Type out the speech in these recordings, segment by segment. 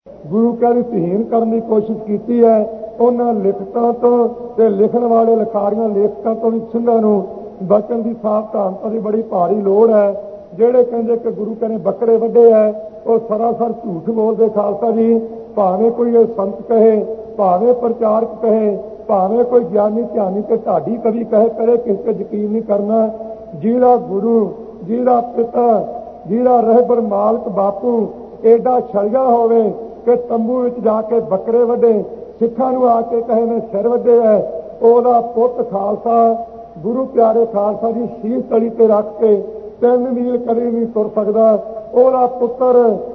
ਗੁਰੂ ਕਾ ਦੀ ਤਹੀਨ ਕਰਨ ਦੀ ਕੋਸ਼ਿਸ਼ ਕੀਤੀ ਹੈ। ਉਹਨਾਂ ਲਿਖਤਾਂ ਤੋਂ ਤੇ ਲਿਖਣ ਵਾਲੇ ਲਿਖਾਰੀਆਂ ਲੇਖਕਾਂ ਤੋਂ ਵੀ ਸਿੰਘਾਂ ਨੂੰ ਬਚਣ ਦੀ ਸਾਵਧਾਨਤਾ ਦੀ ਬੜੀ ਭਾਰੀ ਲੋੜ ਹੈ। ਜਿਹੜੇ ਕਹਿੰਦੇ ਕਿ ਗੁਰੂ ਕਾ ਨੇ ਬੱਕਰੇ ਵੱਢੇ ਹੈ, ਉਹ ਸਰਾਸਰ ਝੂਠ ਬੋਲਦੇ ਖਾਲਸਾ ਜੀ। ਭਾਵੇਂ ਕੋਈ ਇਹ ਸੰਤ ਕਹੇ, ਭਾਵੇਂ ਪ੍ਰਚਾਰਕ ਕਹੇ, ਭਾਵੇਂ ਕੋਈ ਗਿਆਨੀ ਧਿਆਨੀ ਤੇ ਢਾਡੀ ਕਵੀ ਕਹੇ, ਕਰੇ ਕਿਸੇ ਤੇ ਯਕੀਨ ਨਹੀਂ ਕਰਨਾ। ਜਿਹੜਾ ਗੁਰੂ, ਜਿਹੜਾ ਪਿਤਾ, ਜਿਹੜਾ ਰਹਿਬਰ ਮਾਲਕ ਬਾਪੂ ਏਡਾ ਛਲਗਾ ਹੋਵੇ ਕਿ ਤੰਬੂ ਵਿੱਚ ਜਾ ਕੇ ਬੱਕਰੇ ਵੱਢੇ, ਸਿੱਖਾਂ ਨੂੰ ਆ ਕੇ ਕਹੇ ਮੈਂ ਸਿਰ ਵੱਢੇ ਹੈ, ਉਹਦਾ ਪੁੱਤ ਖਾਲਸਾ, ਗੁਰੂ ਪਿਆਰੇ ਖਾਲਸਾ ਜੀ ਸ਼ੀਸ਼ ਤਲੀ ਤੇ ਰੱਖ ਕੇ 3 ਮੀਲ ਕਦੇ ਨਹੀਂ ਤੁਰ ਸਕਦਾ। ਉਹਦਾ ਪੁੱਤਰ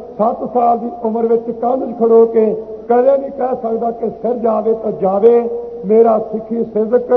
7 ਸਾਲ ਦੀ ਉਮਰ ਵਿੱਚ ਕੰਧ 'ਚ ਖੜੋ ਕੇ ਕਦੇ ਨਹੀਂ ਕਹਿ ਸਕਦਾ ਕਿ ਸਿਰ ਜਾਵੇ ਤਾਂ ਜਾਵੇ, ਮੇਰਾ ਸਿੱਖੀ ਸਿਦਕ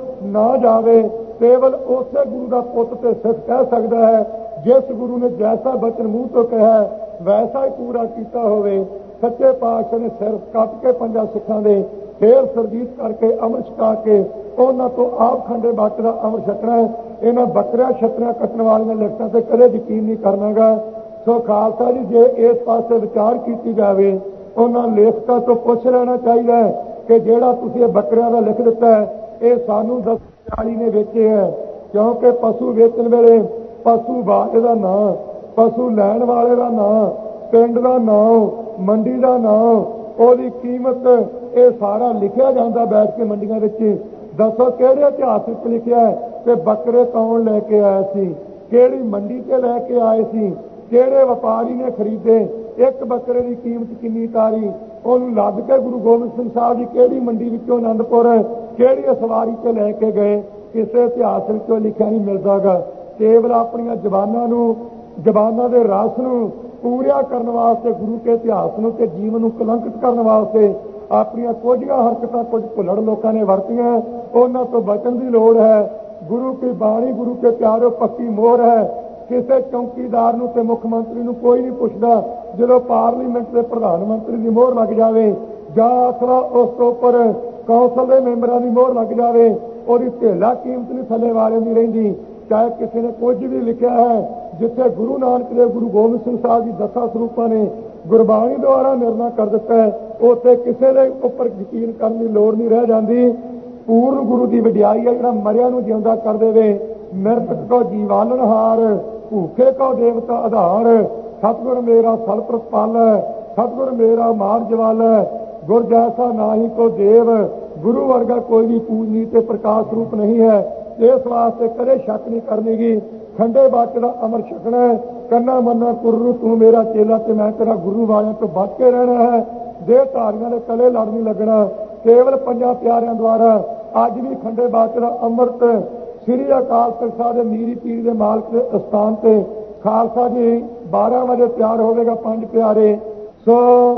ਨਾ ਜਾਵੇ। ਕੇਵਲ ਉਸੇ ਗੁਰੂ ਦਾ ਪੁੱਤ ਤੇ ਸਿੱਖ ਕਹਿ ਸਕਦਾ ਹੈ ਜਿਸ ਗੁਰੂ ਨੇ ਜੈਸਾ ਬਚਨ ਮੂੰਹ ਤੋਂ ਕਿਹਾ ਵੈਸਾ ਹੀ ਪੂਰਾ ਕੀਤਾ ਹੋਵੇ। ਸੱਚੇ ਪਾਤਸ਼ਾਹ ਨੇ ਸਿਰ ਕੱਟ ਕੇ 5 ਸਿੱਖਾਂ ਦੇ, ਫੇਰ ਸਰਜੀਤ ਕਰਕੇ ਅੰਮ੍ਰਿਤ ਛਕਾ ਕੇ ਉਹਨਾਂ ਤੋਂ ਆਪ ਖੰਡੇ ਬਾਟੇ ਦਾ ਅੰਮ੍ਰਿਤ ਛਕਣਾ ਹੈ। ਇਹਨਾਂ ਬੱਕਰਿਆਂ ਛਤਰਿਆਂ ਕੱਟਣ ਵਾਲੀਆਂ ਲਿਖਤਾਂ ਤੇ ਕਦੇ ਯਕੀਨ ਨਹੀਂ ਕਰਨਾਗਾ। ਸੋ ਖਾਲਸਾ ਜੀ, ਜੇ ਇਸ ਪਾਸੇ ਵਿਚਾਰ ਕੀਤੀ ਜਾਵੇ, ਉਹਨਾਂ ਲੇਖਕਾਂ ਤੋਂ ਪੁੱਛ ਲੈਣਾ ਚਾਹੀਦਾ ਹੈ ਕਿ ਜਿਹੜਾ ਤੁਸੀਂ ਇਹ ਬੱਕਰਿਆਂ ਦਾ ਲਿਖ ਦਿੱਤਾ ਹੈ, ਇਹ ਸਾਨੂੰ 1040 ਨੇ ਵੇਚੇ ਹੈ। ਕਿਉਂਕਿ ਪਸ਼ੂ ਵੇਚਣ ਵੇਲੇ ਪਸ਼ੂ ਵਾਲੇ ਦਾ ਨਾਂ, ਪਸ਼ੂ ਲੈਣ ਵਾਲੇ ਦਾ ਨਾਂ, ਪਿੰਡ ਦਾ ਨਾਂ, ਮੰਡੀ ਦਾ ਨਾਂ, ਉਹਦੀ ਕੀਮਤ, ਇਹ ਸਾਰਾ ਲਿਖਿਆ ਜਾਂਦਾ ਬੈਠ ਕੇ ਮੰਡੀਆਂ ਵਿੱਚ। ਦੱਸੋ ਕਿਹੜੇ ਇਤਿਹਾਸ ਵਿੱਚ ਲਿਖਿਆ ਹੈ ਕਿ ਬੱਕਰੇ ਕੌਣ ਲੈ ਕੇ ਆਇਆ ਸੀ, ਕਿਹੜੀ ਮੰਡੀ ਤੇ ਲੈ ਕੇ ਆਏ ਸੀ, ਕਿਹੜੇ ਵਪਾਰੀ ਨੇ ਖਰੀਦੇ, ਇੱਕ ਬੱਕਰੇ ਦੀ ਕੀਮਤ ਕਿੰਨੀ ਤਾਰੀ, ਉਹਨੂੰ ਲੱਦ ਕੇ ਗੁਰੂ ਗੋਬਿੰਦ ਸਿੰਘ ਸਾਹਿਬ ਜੀ ਕਿਹੜੀ ਮੰਡੀ ਵਿੱਚੋਂ ਆਨੰਦਪੁਰ ਕਿਹੜੀ ਸਵਾਰੀ ਤੇ ਲੈ ਕੇ ਗਏ, ਕਿਸੇ ਇਤਿਹਾਸ ਵਿੱਚੋਂ ਲਿਖਿਆ ਨਹੀਂ ਮਿਲਦਾਗਾ। ਕੇਵਲ ਆਪਣੀਆਂ ਜ਼ਬਾਨਾਂ ਨੂੰ, ਜ਼ਬਾਨਾਂ ਦੇ ਰਸ ਨੂੰ ਪੂਰਿਆ ਕਰਨ ਵਾਸਤੇ, ਗੁਰੂ ਕੇ ਇਤਿਹਾਸ ਨੂੰ ਤੇ ਜੀਵਨ ਨੂੰ ਕਲੰਕਿਤ ਕਰਨ ਵਾਸਤੇ ਆਪਣੀਆਂ ਕੁਝੀਆਂ ਹਰਕਤਾਂ ਕੁਝ ਭੁੱਲੜ ਲੋਕਾਂ ਨੇ ਵਰਤੀਆਂ। ਉਹਨਾਂ ਤੋਂ ਬਚਣ ਦੀ ਲੋੜ ਹੈ। ਗੁਰੂ ਕੀ ਬਾਣੀ, ਗੁਰੂ ਕੇ ਪਿਆਰੋ ਪੱਕੀ ਮੋਹਰ ਹੈ। ਕਿਸੇ ਚੌਕੀਦਾਰ ਨੂੰ ਤੇ ਮੁੱਖ ਮੰਤਰੀ ਨੂੰ ਕੋਈ ਨਹੀਂ ਪੁੱਛਦਾ। ਜਦੋਂ ਪਾਰਲੀਮੈਂਟ ਦੇ ਪ੍ਰਧਾਨ ਮੰਤਰੀ ਦੀ ਮੋਹਰ ਲੱਗ ਜਾਵੇ ਜਾਂ ਅਸਲਾ ਉਸ ਤੋਂ ਉੱਪਰ ਕੌਂਸਲ ਦੇ ਮੈਂਬਰਾਂ ਦੀ ਮੋਹਰ ਲੱਗ ਜਾਵੇ, ਉਹਦੀ ਧੇਲਾ ਕੀਮਤ ਨਹੀਂ ਥੱਲੇ ਵਾਲਿਆਂ ਦੀ ਰਹਿੰਦੀ। ਚਾਹੇ ਕਿਸੇ ਨੇ ਕੁਝ ਵੀ ਲਿਖਿਆ ਹੈ, ਜਿੱਥੇ ਗੁਰੂ ਨਾਨਕ ਦੇਵ, ਗੁਰੂ ਗੋਬਿੰਦ ਸਿੰਘ ਸਾਹਿਬ ਜੀ 10 ਸਰੂਪਾਂ ਨੇ ਗੁਰਬਾਣੀ ਦੁਆਰਾ ਨਿਰਣਾ ਕਰ ਦਿੱਤਾ ਹੈ, ਉੱਥੇ ਕਿਸੇ ਦੇ ਉੱਪਰ ਯਕੀਨ ਕਰਨ ਦੀ ਲੋੜ ਨਹੀਂ ਰਹਿ ਜਾਂਦੀ। ਪੂਰਨ ਗੁਰੂ ਦੀ ਵਡਿਆਈ ਹੈ ਜਿਹੜਾ ਮਰਿਆਂ ਨੂੰ ਜਿਉਂਦਾ ਕਰ ਦੇਵੇ। ਮਿਰਤਕ ਕੋ ਜੀਵਾਲਣਹਾਰ, ਭੂਖੇ ਕੋ ਦੇਵਤਾ ਆਧਾਰ, ਸਤਿਗੁਰ ਮੇਰਾ ਸਲਪ੍ਰਤ ਪਾਲ, ਸਤਿਗੁਰ ਮੇਰਾ ਮਾਰ ਜਵਾਲ, ਗੁਰ ਜੈਸਾ ਨਾਹੀ ਕੋ ਦੇਵ, ਗੁਰੂ ਵਰਗਾ ਕੋਈ ਵੀ ਪੂਜਨੀ ਤੇ ਪ੍ਰਕਾਸ਼ ਰੂਪ ਨਹੀਂ ਹੈ। ਇਸ ਵਾਸਤੇ ਕਦੇ ਸ਼ੱਕ ਨਹੀਂ ਕਰਨੀਗੀ। ਖੰਡੇ ਬਾਟੇ ਦਾ ਅੰਮ੍ਰਿਤ ਛਕਣਾ ਹੈ। ਕੰਨਾ ਮੰਨਾ ਗੁਰੂ ਤੂੰ ਮੇਰਾ ਚੇਲਾ ਤੇ ਮੈਂ ਤੇਰਾ ਗੁਰੂ ਵਾਲਿਆਂ ਤੋਂ ਬਚ ਕੇ ਰਹਿਣਾ ਹੈ। ਦੇਹ ਧਾਰੀਆਂ ਦੇ ਕਲੇ ਲੜ ਨਹੀਂ ਲੱਗਣਾ। ਕੇਵਲ 5 ਪਿਆਰਿਆਂ ਦੁਆਰਾ ਅੱਜ ਵੀ ਖੰਡੇ ਬਾਟੇ ਦਾ ਅੰਮ੍ਰਿਤ ਸ੍ਰੀ ਅਕਾਲ ਤਖਤ ਸਾਹਿਬ ਦੇ ਮੀਰੀ ਪੀਰ ਦੇ ਮਾਲਕ ਦੇ ਅਸਥਾਨ ਤੇ ਖਾਲਸਾ ਜੀ 12 ਵਜੇ ਤਿਆਰ ਹੋਵੇਗਾ 5 ਪਿਆਰੇ। ਸੋ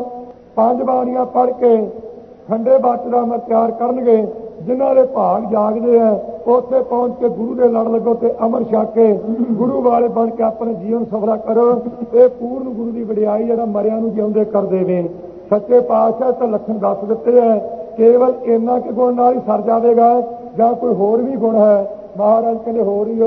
5 ਬਾਣੀਆਂ ਪੜ੍ਹ ਕੇ ਖੰਡੇ ਬਾਟੇ ਦਾ ਅੰਮ੍ਰਿਤ ਤਿਆਰ ਕਰਨਗੇ। ਜਿਨ੍ਹਾਂ ਦੇ ਭਾਗ ਜਾਗਦੇ ਹੈ ਉੱਥੇ ਪਹੁੰਚ ਕੇ ਗੁਰੂ ਦੇ ਲੜ ਲੱਗੋ ਤੇ ਅੰਮ੍ਰਿਤ ਛਕ ਕੇ ਗੁਰੂ ਵਾਲੇ ਬਣ ਕੇ ਆਪਣੇ ਜੀਵਨ ਸਫਲਾ ਕਰੋ। ਇਹ ਪੂਰਨ ਗੁਰੂ ਦੀ ਵਡਿਆਈ ਜਿਹੜਾ ਮਰਿਆਂ ਨੂੰ ਜਿਉਂਦੇ ਕਰ ਦੇਵੇ। ਸੱਚੇ ਪਾਤਸ਼ਾਹ ਤਾਂ ਲੱਖਣ ਦੱਸ ਦਿੱਤੇ ਹੈ। ਕੇਵਲ ਇੰਨਾ ਕਿ ਗੁਣ ਨਾਲ ਹੀ ਸਰ ਜਾਵੇਗਾ ਜਾਂ ਕੋਈ ਹੋਰ ਵੀ ਗੁਣ ਹੈ। ਮਹਾਰਾਜ ਕਹਿੰਦੇ ਹੋਰ ਹੀ ਉਹ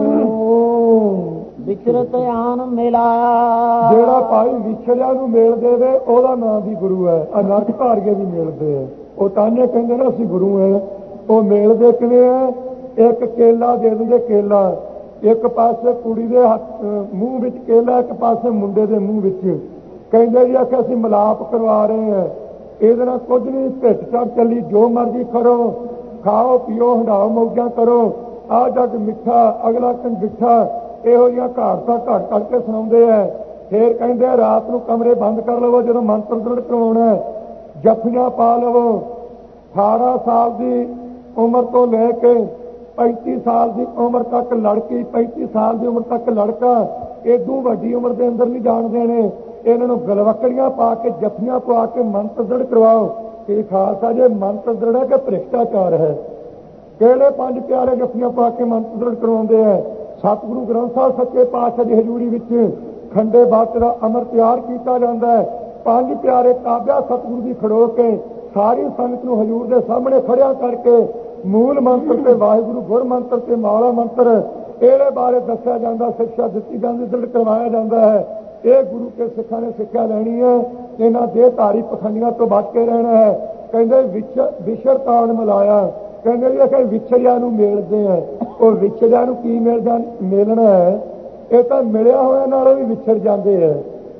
ਸੁਣੋ। ਵਿਚਰਤ ਆਨ ਮੇਲਾ, ਜਿਹੜਾ ਭਾਈ ਵਿਛੜਿਆ ਨੂੰ ਮੇਲ ਦੇਵੇ ਉਹਦਾ ਨਾਮ ਵੀ ਗੁਰੂ ਹੈ। ਅਨਰਥ ਧਾਰੀਏ ਵੀ ਮਿਲਦੇ ਹੈ। ਉਹ ਤਾਨੇ ਕਹਿੰਦੇ ਨਾ ਅਸੀਂ ਗੁਰੂ ਹੈ। ਉਹ ਮਿਲਦੇ ਕਿਵੇਂ ਹੈ? ਇੱਕ ਕੇਲਾ ਦੇ ਦਿੰਦੇ, ਕੇਲਾ ਇੱਕ ਪਾਸੇ ਕੁੜੀ ਦੇ ਮੂੰਹ ਵਿੱਚ ਕੇਲਾ, ਇੱਕ ਪਾਸੇ ਮੁੰਡੇ ਦੇ ਮੂੰਹ ਵਿੱਚ। ਕਹਿੰਦੇ ਜੀ ਆਖਿਆ ਅਸੀਂ ਮਿਲਾਪ ਕਰਵਾ ਰਹੇ ਹਾਂ, ਇਹਦੇ ਨਾਲ ਕੁਝ ਨਹੀਂ, ਢਿੱਡ ਚੜ ਚੱਲੀ, ਜੋ ਮਰਜ਼ੀ ਕਰੋ, ਖਾਓ ਪੀਓ, ਹੰਡਾਓ ਮੌਜਾਂ ਕਰੋ, ਆਹ ਜੱਗ ਮਿੱਠਾ ਅਗਲਾ ਕੰਡਿੱਠਾ, ਇਹੋ ਜਿਹੀਆਂ ਕਹਾਵਤਾਂ ਘੜ ਘੜ ਕੇ ਸੁਣਾਉਂਦੇ ਹੈ। ਫੇਰ ਕਹਿੰਦੇ ਰਾਤ ਨੂੰ ਕਮਰੇ ਬੰਦ ਕਰ ਲਵੋ, ਜਦੋਂ ਮੰਤਰ ਦ੍ਰਿੜ ਕਰਵਾਉਣਾ ਜੱਫੀਆਂ ਪਾ ਲਵੋ। 18 ਸਾਲ ਦੀ ਉਮਰ ਤੋਂ ਲੈ ਕੇ 35 ਸਾਲ ਦੀ ਉਮਰ ਤੱਕ ਲੜਕੀ, 35 ਸਾਲ ਦੀ ਉਮਰ ਤੱਕ ਲੜਕਾ, ਏਦੂ ਵੱਡੀ ਉਮਰ ਦੇ ਅੰਦਰ ਨਹੀਂ ਜਾਣ ਦੇਣੇ। ਇਹਨਾਂ ਨੂੰ ਗਲਵਕੜੀਆਂ ਪਾ ਕੇ, ਜੱਫੀਆਂ ਪਾ ਕੇ ਮੰਤਰ ਦ੍ਰਿੜ ਕਰਵਾਓ। ਕਿ ਖਾਲਸਾ ਜੇ ਮੰਤਰ ਦ੍ਰਿੜ ਹੈ ਕਿ ਭ੍ਰਿਸ਼ਟਾਚਾਰ ਹੈ? ਕਿਹੜੇ 5 ਪਿਆਰੇ ਜੱਫੀਆਂ ਪਾ ਕੇ ਮੰਤਰ ਦ੍ਰਿੜ ਕਰਵਾਉਂਦੇ ਹੈ? ਸਤਿਗੁਰੂ ਗ੍ਰੰਥ ਸਾਹਿਬ ਸੱਚੇ ਪਾਤਸ਼ਾਹ ਦੀ ਹਜ਼ੂਰੀ ਵਿੱਚ ਖੰਡੇ ਬਾਟੇ ਦਾ ਅੰਮ੍ਰਿਤ ਤਿਆਰ ਕੀਤਾ ਜਾਂਦਾ ਹੈ। 5 ਪਿਆਰੇ ਤਾਬਿਆ ਸਤਿਗੁਰੂ ਦੀ ਖੜੋ ਕੇ ਸਾਰੀ ਸੰਗਤ ਨੂੰ ਹਜ਼ੂਰ ਦੇ ਸਾਹਮਣੇ ਖੜਿਆ ਕਰਕੇ ਮੂਲ ਮੰਤਰ ਤੇ ਵਾਹਿਗੁਰੂ ਗੁਰ ਮੰਤਰ ਤੇ ਮਾਲਾ ਮੰਤਰ ਇਹਦੇ ਬਾਰੇ ਦੱਸਿਆ ਜਾਂਦਾ, ਸਿੱਖਿਆ ਦਿੱਤੀ ਜਾਂਦੀ, ਦ੍ਰਿੜ ਕਰਵਾਇਆ ਜਾਂਦਾ ਹੈ। ਇਹ ਗੁਰੂ ਕੇ ਸਿੱਖਾਂ ਨੇ ਸਿੱਖਿਆ ਲੈਣੀ ਹੈ। ਇਹਨਾਂ ਦੇਹਧਾਰੀ ਪਖੰਡੀਆਂ ਤੋਂ ਬਚ ਕੇ ਰਹਿਣਾ ਹੈ। ਕਹਿੰਦੇ ਵਿਛੜਤਾਣ ਮਿਲਾਇਆ, ਕਹਿੰਦੇ ਜੀ ਅਸੀਂ ਵਿਛੜਿਆਂ ਨੂੰ ਮਿਲਦੇ ਆ। ਉਹ ਵਿਛੜਿਆਂ ਨੂੰ ਕੀ ਮਿਲਣਾ ਹੈ? ਇਹ ਤਾਂ ਮਿਲਿਆ ਹੋਇਆ ਨਾਲੋਂ ਵੀ ਵਿਛੜ ਜਾਂਦੇ ਹੈ।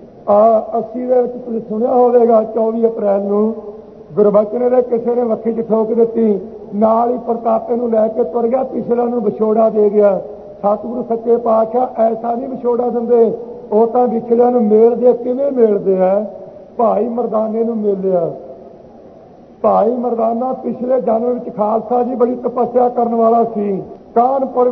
80 ਦੇ ਵਿੱਚ ਤੁਸੀਂ ਸੁਣਿਆ ਹੋਵੇਗਾ 24 ਅਪ੍ਰੈਲ ਨੂੰ ਗੁਰਬਚਨ ਦੇ ਕਿਸੇ ਨੇ ਵੱਖੀ 'ਚ ਠੋਕ ਦਿੱਤੀ, ਨਾਲ ਹੀ ਪ੍ਰਤਾਪੇ ਨੂੰ ਲੈ ਕੇ ਤੁਰ ਗਿਆ, ਪਿਛਲਾ ਨੂੰ ਵਿਛੋੜਾ ਦੇ ਗਿਆ। ਸਤਿਗੁਰੂ ਸੱਚੇ ਪਾਤਸ਼ਾਹ ਐਸਾ ਨਹੀਂ ਵਿਛੋੜਾ ਦਿੰਦੇ, ਉਹ ਤਾਂ ਵਿਛੜਿਆਂ ਨੂੰ ਮੇਲਦੇ। ਕਿਵੇਂ ਮੇਲਦੇ ਆ? ਭਾਈ ਮਰਦਾਨੇ ਨੂੰ ਮੇਲਿਆ। ਭਾਈ ਮਰਦਾਨਾ ਪਿਛਲੇ ਜਨਮ ਵਿੱਚ ਖਾਲਸਾ ਜੀ ਬੜੀ ਤਪੱਸਿਆ ਕਰਨ ਵਾਲਾ ਸੀ। ਕਾਨਪੁਰ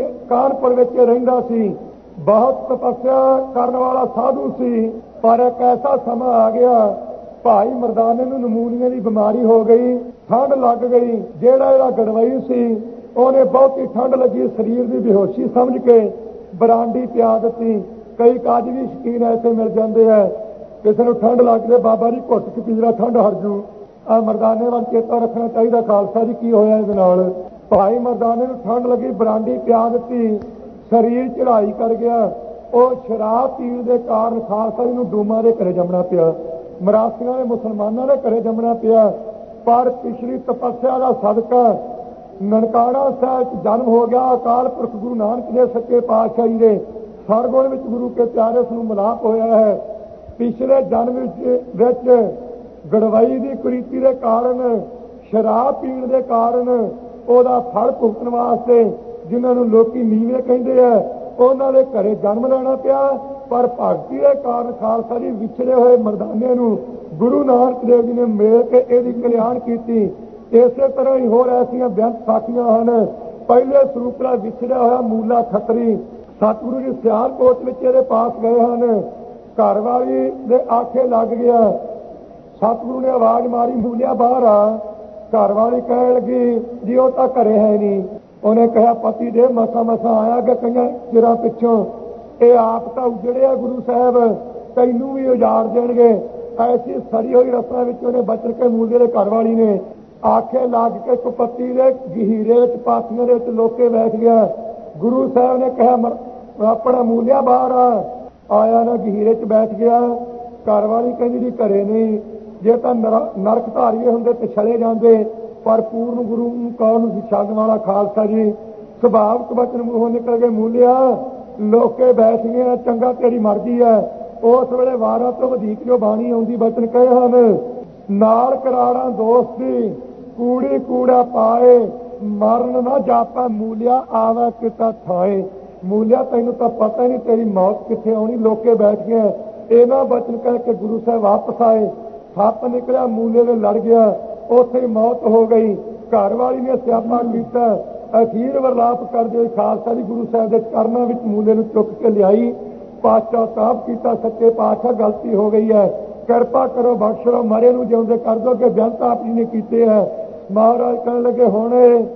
ਵਿੱਚ ਰਹਿੰਦਾ ਸੀ। ਬਹੁਤ ਤਪੱਸਿਆ ਕਰਨ ਵਾਲਾ ਸਾਧੂ ਸੀ। ਪਰ ਇੱਕ ਐਸਾ ਸਮਾਂ ਆ ਗਿਆ, ਭਾਈ ਮਰਦਾਨੇ ਨੂੰ ਨਮੂਨੀਏ ਦੀ ਬਿਮਾਰੀ ਹੋ ਗਈ, ਠੰਡ ਲੱਗ ਗਈ। ਜਿਹੜਾ ਗੜਵਈ ਸੀ ਉਹਨੇ ਬਹੁਤੀ ਠੰਡ ਲੱਗੀ, ਸਰੀਰ ਦੀ ਬੇਹੋਸ਼ੀ ਸਮਝ ਕੇ ਬਰਾਂਡੀ ਪਿਆ ਦਿੱਤੀ। ਕਈ ਕਾਜ ਵੀ ਸ਼ਕੀਨ ਐਸੇ ਮਿਲ ਜਾਂਦੇ ਹੈ, ਕਿਸੇ ਨੂੰ ਠੰਡ ਲੱਗਦੇ ਬਾਬਾ ਜੀ ਘੁੱਟ ਕੇ ਪੀਲਾ, ਠੰਡ ਹਟ ਜੂ। ਮਰਦਾਨੇ ਵੱਲ ਚੇਤਾ ਰੱਖਣਾ ਚਾਹੀਦਾ। ਖਾਲਸਾ ਜੀ ਕੀ ਹੋਇਆ ਇਹਦੇ ਨਾਲ? ਭਾਈ ਮਰਦਾਨੇ ਨੂੰ ਠੰਡ ਲੱਗੀ, ਬਰਾਂਡੀ ਪਿਆ ਦਿੱਤੀ, ਸਰੀਰ ਚੜਾਈ ਕਰ ਗਿਆ। ਉਹ ਸ਼ਰਾਬ ਪੀਣ ਦੇ ਕਾਰਨ ਖਾਲਸਾ ਜੀ ਨੂੰ ਡੂਮਾਂ ਦੇ ਘਰੇ ਜੰਮਣਾ ਪਿਆ, ਮਰਾਸੀਆਂ ਦੇ ਮੁਸਲਮਾਨਾਂ ਦੇ ਘਰੇ ਜੰਮਣਾ ਪਿਆ। ਪਰ ਪਿਛਲੀ ਤਪੱਸਿਆ ਦਾ ਸਦਕਾ ਨਨਕਾਣਾ ਸਾਹਿਬ 'ਚ ਜਨਮ ਹੋ ਗਿਆ। ਅਕਾਲ ਪੁਰਖ ਗੁਰੂ ਨਾਨਕ ਦੇ ਸੱਚੇ ਪਾਤਸ਼ਾਹ ਜੀ ਦੇ ਸਰਗੁਣ ਵਿੱਚ ਗੁਰੂ ਕੇ ਪਿਆਰੇ ਨੂੰ ਮਿਲਾਪ ਹੋਇਆ ਹੈ। ਪਿਛਲੇ ਜਨਮ ਵਿੱਚ ਗੜਵਈ ਦੀ ਕੁਰੀਤੀ ਦੇ ਕਾਰਨ, ਸ਼ਰਾਬ ਪੀਣ ਦੇ ਕਾਰਨ ਉਹਦਾ ਫਲ ਭੁਗਤਣ ਵਾਸਤੇ ਜਿਨ੍ਹਾਂ ਨੂੰ ਲੋਕੀ ਨੀਵੇਂ ਕਹਿੰਦੇ ਆ, ਉਹਨਾਂ ਦੇ ਘਰੇ ਜਨਮ ਲੈਣਾ ਪਿਆ। ਪਰ ਭਗਤੀ ਦੇ ਕਾਰਨ ਖਾਲਸਾ ਜੀ ਵਿਛੜੇ ਹੋਏ ਮਰਦਾਨੇ ਨੂੰ ਗੁਰੂ ਨਾਨਕ ਦੇਵ ਜੀ ਨੇ ਮਿਲ ਕੇ ਇਹਦੀ ਕਲਿਆਣ ਕੀਤੀ। ਇਸੇ ਤਰ੍ਹਾਂ ਹੀ ਹੋਰ ਐਸੀਆਂ ਬੇਅੰਤ ਸਾਖੀਆਂ ਹਨ। ਪਹਿਲੇ ਸਰੂਪ ਨਾਲ ਵਿਛੜਿਆ ਹੋਇਆ ਮੂਲਾ ਖੱਤਰੀ ਸਤਿਗੁਰੂ ਜੀ ਸਿਆਲਕੋਟ ਵਿੱਚ ਇਹਦੇ ਪਾਸ ਗਏ ਹਨ। ਘਰ ਵਾਲੀ ਦੇ ਆਖੇ ਲੱਗ ਗਿਆ। ਸਤਿਗੁਰੂ ਨੇ ਆਵਾਜ਼ ਮਾਰੀ, ਮੂਲਿਆ ਬਾਹਰ ਆ। ਘਰ ਵਾਲੀ ਕਹਿਣ ਲੱਗੀ ਜੀ ਉਹ ਤਾਂ ਘਰੇ ਹੈ ਨਹੀਂ। ਉਹਨੇ ਕਿਹਾ ਪਤੀ ਦੇ ਮਸਾ ਆਇਆ ਕਿ ਕਈਆਂ ਚਿਰਾਂ ਪਿੱਛੋਂ ਇਹ ਆਪ ਤਾਂ ਉਜੜਿਆ ਗੁਰੂ ਸਾਹਿਬ, ਤੈਨੂੰ ਵੀ ਉਜਾੜ ਦੇਣਗੇ। ਐਸੀ ਸੜੀ ਹੋਈ ਰਸਨਾ ਵਿੱਚ ਉਹਨੇ ਬਚਨ ਕੇ ਮੂਲੇ ਦੇ ਘਰ ਵਾਲੀ ਨੇ ਆਖੇ ਲੱਗ ਕੇ ਕੁਪੱਤੀ ਦੇ ਗਹੀਰੇ ਵਿੱਚ ਪਾਥੀਆਂ ਦੇ ਵਿੱਚ ਲੋਕੇ ਬੈਠ ਗਿਆ। ਗੁਰੂ ਸਾਹਿਬ ਨੇ ਕਿਹਾ ਆਪਣਾ ਮੂਲਿਆ ਬਾਹਰ ਆਇਆ ਨਾ, ਗਹੀਰੇ 'ਚ ਬੈਠ ਗਿਆ। ਘਰ ਵਾਲੀ ਕਹਿੰਦੀ ਜੀ ਘਰੇ ਨਹੀਂ। ਜੇ ਤਾਂ ਨਰਕ ਧਾਰੀਏ ਹੁੰਦੇ ਤੇ ਛੜੇ ਜਾਂਦੇ, ਪਰ ਪੂਰਨ ਗੁਰੂ ਕੌਣ ਨੂੰ ਛੱਡਣ ਵਾਲਾ ਖਾਲਸਾ ਜੀ ਸੁਭਾਵਿਕ ਬਚਨ ਮੂੰਹੋਂ ਨਿਕਲ ਗਏ, ਮੂਲਿਆ ਲੋਕੇ ਬੈਠ ਗਏ, ਚੰਗਾ ਤੇਰੀ ਮਰਜ਼ੀ ਹੈ। ਉਸ ਵੇਲੇ ਵਾਰਾਂ ਤੋਂ ਵਧੇਕ ਜੋ ਬਾਣੀ ਆਉਂਦੀ ਬਚਨ ਕਹੇ ਹਨ, ਨਾਲ ਕਰਾਰਾਂ ਦੋਸਤੀ ਕੂੜੀ ਕੂੜਾ ਪਾਏ, ਮਰਨ ਨਾ ਜਾਪਾ ਮੂਲਿਆ ਆਵਾ ਕਿਤਾ ਥਾਏ। ਮੂਲਿਆ ਤੈਨੂੰ ਤਾਂ ਪਤਾ ਹੀ ਨਹੀਂ ਤੇਰੀ ਮੌਤ ਕਿੱਥੇ ਆਉਣੀ, ਲੋਕੇ ਬੈਠ ਗਏ। ਇਹਨਾਂ ਬਚਨ ਕਹਿ ਕੇ ਗੁਰੂ ਸਾਹਿਬ ਵਾਪਸ ਆਏ। ਸੱਪ ਨਿਕਲਿਆ, ਮੂਲੇ ਦੇ ਲੜ ਗਿਆ, ਉੱਥੇ ਹੀ ਮੌਤ ਹੋ ਗਈ। ਘਰ ਵਾਲੀ ਨੇ ਸਿਆਪਾ ਕੀਤਾ। ਅਖੀਰ ਵਰਲਾਪ ਕਰਦੇ ਹੋਏ ਖਾਲਸਾ ਜੀ ਗੁਰੂ ਸਾਹਿਬ ਦੇ ਚਰਨਾਂ ਵਿੱਚ ਮੂਲੇ ਨੂੰ ਚੁੱਕ ਕੇ ਲਿਆਈ। ਪਾਤਸ਼ਾਹ ਕੀਤਾ, ਸੱਚੇ ਪਾਤਸ਼ਾਹ ਗਲਤੀ ਹੋ ਗਈ ਹੈ, ਕਿਰਪਾ ਕਰੋ, ਬਖਸ਼ ਲਓ, ਮਰੇ ਨੂੰ ਜਿਉਂਦੇ ਕਰ ਦੋ ਕਿ ਬੇਅੰਤ ਆਪ ਜੀ ਨੇ ਕੀਤੇ ਹੈ। ਮਹਾਰਾਜ ਕਹਿਣ ਲੱਗੇ ਹੁਣ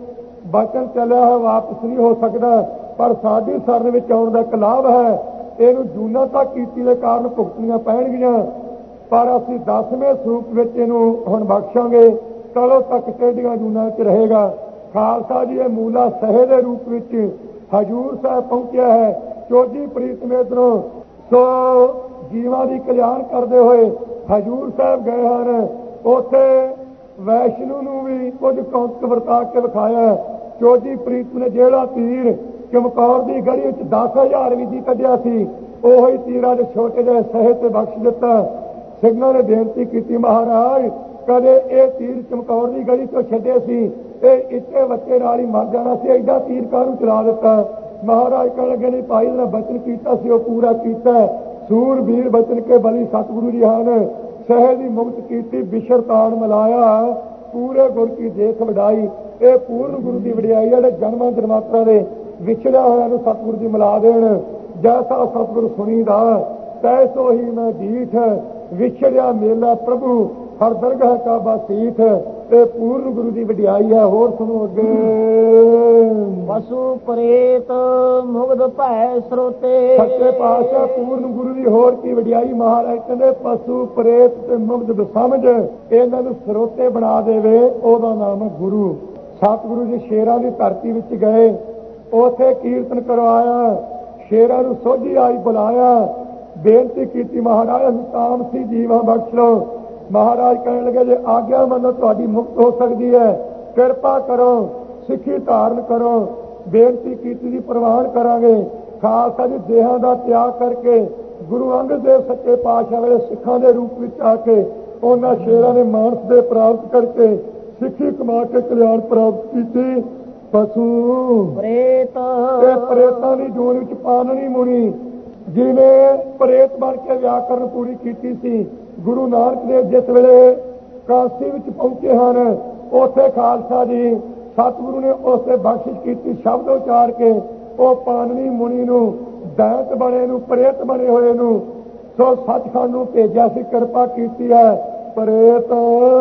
ਬਚਨ ਚੱਲਿਆ ਹੈ, ਵਾਪਸ ਨਹੀਂ ਹੋ ਸਕਦਾ, ਪਰ ਸਾਡੀ ਸਰਨ ਵਿੱਚ ਆਉਣ ਦਾ ਇੱਕ ਲਾਭ ਹੈ। ਇਹਨੂੰ ਜੂਨਾ ਤੱਕ ਕੀਤੀ ਦੇ ਕਾਰਨ ਭੁਗਤਣੀਆਂ ਪੈਣਗੀਆਂ, ਪਰ ਅਸੀਂ 10ਵੇਂ ਸਰੂਪ ਵਿੱਚ ਇਹਨੂੰ ਹੁਣ ਬਖਸ਼ਾਂਗੇ। ਕਦੋਂ ਤੱਕ ਟੇਢੀਆਂ ਜੂਨਾਂ ਵਿੱਚ ਰਹੇਗਾ। ਖਾਲਸਾ ਜੀ ਇਹ ਮੂਲਾ ਸਹੇ ਦੇ ਰੂਪ ਵਿੱਚ ਹਜੂਰ ਸਾਹਿਬ ਪਹੁੰਚਿਆ ਹੈ। ਚੋਜੀ ਪ੍ਰੀਤ ਮੇਦਰੋਂ ਸੋ ਜੀਵਾਂ ਦੀ ਕਲਿਆਣ ਕਰਦੇ ਹੋਏ ਹਜੂਰ ਸਾਹਿਬ ਗਏ ਹਨ। ਉੱਥੇ ਵੈਸ਼ਨੂ ਨੂੰ ਵੀ ਕੁਝ ਕੌਤਕ ਵਰਤਾ ਕੇ ਵਿਖਾਇਆ। ਚੋਜੀ ਪ੍ਰੀਤ ਨੇ ਜਿਹੜਾ ਤੀਰ ਚਮਕੌਰ ਦੀ ਗੜੀ ਵਿੱਚ 10,000 ਵੀ ਕੱਢਿਆ ਸੀ, ਉਹੀ ਤੀਰਾਂ ਦੇ ਛੋਟੇ ਜਿਹੇ ਸਹੇ ਤੇ ਬਖਸ਼ ਦਿੱਤਾ। ਸਿੰਘਾਂ ਨੇ ਬੇਨਤੀ ਕੀਤੀ, ਮਹਾਰਾਜ ਕਦੇ ਇਹ ਤੀਰ ਚਮਕੌਰ ਦੀ ਗੜੀ ਤੋਂ ਛੱਡੇ ਸੀ, ਇਹ ਇੱਟੇ ਬੱਚੇ ਨਾਲ ਹੀ ਮਰ ਜਾਣਾ ਸੀ, ਐਡਾ ਤੀਰ ਕਾਹਨੂੰ ਚਲਾ ਦਿੱਤਾ। ਮਹਾਰਾਜ ਕਹਿਣ ਲੱਗੇ ਨਹੀਂ ਭਾਈ ਨੇ ਬਚਨ ਕੀਤਾ ਸੀ ਉਹ ਪੂਰਾ ਕੀਤਾ। ਸੂਰਬੀਰ ਬਚਨ ਕੇ ਬਲੀ ਸਤਿਗੁਰੂ ਜੀ ਹਨ। ਸਹਿ ਦੀ ਮੁਕਤ ਕੀਤੀ, ਬਿਸ਼ਰ ਤਾਣ ਮਿਲਾਇਆ, ਪੂਰੇ ਗੁਰ ਕੀ ਦੇਖ ਵਡਾਈ। ਇਹ ਪੂਰਨ ਗੁਰੂ ਦੀ ਵਡਿਆਈ ਜਿਹੜੇ ਜਨਮਾਂ ਜਨਮਾਤਰਾ ਦੇ ਵਿਛੜਿਆ ਹੋਇਆ ਨੂੰ ਸਤਿਗੁਰੂ ਜੀ ਮਿਲਾ ਦੇਣ। ਜੈਸਾ ਸਤਿਗੁਰੂ ਸੁਣੀਦਾ ਤੈਸੋ ਹੀ ਮੈਂ ਡੀਠ, ਵਿਛੜਿਆ ਮੇਲਾ ਪ੍ਰਭੂ ਹਰ ਦਰਗਾਹ ਕਾ ਬਸੀਠ। ਇਹ ਪੂਰਨ ਗੁਰੂ ਦੀ ਵਡਿਆਈ ਹੈ। ਹੋਰ ਸੁਣੋ ਅੱਗੇ। ਪਸ਼ੂ ਪ੍ਰੇਤ ਮੁਗਧ ਭੈ ਸਰੋਤੇ। ਸੱਚੇ ਪਾਤਸ਼ਾਹ ਪੂਰਨ ਗੁਰੂ ਦੀ ਹੋਰ ਕੀ ਵਡਿਆਈ। ਮਹਾਰਾਜ ਕਹਿੰਦੇ ਪਸ਼ੂ ਪ੍ਰੇਤ ਤੇ ਮੁਗਧ ਸਮਝ ਇਹਨਾਂ ਨੂੰ ਸਰੋਤੇ ਬਣਾ ਦੇਵੇ, ਉਹਦਾ ਨਾਮ ਹੈ ਗੁਰੂ। ਸਤਿਗੁਰੂ ਜੀ ਸ਼ੇਰਾਂ ਦੀ ਧਰਤੀ ਵਿੱਚ ਗਏ, ਉੱਥੇ ਕੀਰਤਨ ਕਰਵਾਇਆ, ਸ਼ੇਰਾਂ ਨੂੰ ਸੋਝੀ ਆਈ ਬੁਲਾਇਆ। ਬੇਨਤੀ ਕੀਤੀ, ਮਹਾਰਾਜ ਅਸੀਂ ਤਾਮਸੀ ਜੀਵਾਂ ਬਖਸ਼ ਲਓ। ਮਹਾਰਾਜ ਕਹਿਣ ਲੱਗੇ ਜੇ ਆਗਿਆ ਮੰਨੋ ਤੁਹਾਡੀ ਮੁਕਤ ਹੋ ਸਕਦੀ ਹੈ, ਕਿਰਪਾ ਕਰੋ, ਸਿੱਖੀ ਧਾਰਨ ਕਰੋ। ਬੇਨਤੀ ਕੀਤੀ ਦੀ ਪ੍ਰਵਾਨ ਕਰਾਂਗੇ। ਖਾਲਸਾ ਜੀ ਦੇਹਾਂ ਦਾ ਤਿਆਗ ਕਰਕੇ ਗੁਰੂ ਅੰਗਦ ਦੇਵ ਸੱਚੇ ਪਾਤਸ਼ਾਹ ਵੇਲੇ ਸਿੱਖਾਂ ਦੇ ਰੂਪ ਵਿੱਚ ਆ ਕੇ ਉਹਨਾਂ ਸ਼ੇਰਾਂ ਨੇ ਮਾਨਸ ਦੇ ਪ੍ਰਾਪਤ ਕਰਕੇ ਸਿੱਖੀ ਕਮਾ ਕੇ ਕਲਿਆਣ ਪ੍ਰਾਪਤ ਕੀਤੀ। ਪਸ਼ੂ ਪ੍ਰੇਤ ਤੇ ਪ੍ਰੇਤਾਂ ਦੀ ਜੂਨ ਵਿੱਚ ਪਾਨਣੀ ਮੁਨੀ ਜਿਹਨੇ ਪ੍ਰੇਤ ਬਣ ਕੇ ਵਿਆਕਰਨ ਪੂਰੀ ਕੀਤੀ ਸੀ। ਗੁਰੂ ਨਾਨਕ ਦੇਵ ਜਿਸ ਵੇਲੇ ਕਾਸ਼ੀ ਵਿੱਚ ਪਹੁੰਚੇ ਹਨ, ਉੱਥੇ ਖਾਲਸਾ ਜੀ ਸਤਿਗੁਰੂ ਨੇ ਉਸੇ ਬਖਸ਼ਿਸ਼ ਕੀਤੀ ਸ਼ਬਦ ਉਚਾਰ ਕੇ ਉਹ ਪਾਨਣੀ ਮੁਨੀ ਨੂੰ, ਦੈਂਤ ਬਣੇ ਨੂੰ, ਪ੍ਰੇਤ ਬਣੇ ਹੋਏ ਨੂੰ ਸੋ ਸੱਚਖੰਡ ਨੂੰ ਭੇਜਿਆ ਸੀ। ਕਿਰਪਾ ਕੀਤੀ ਹੈ। ਪ੍ਰੇਤ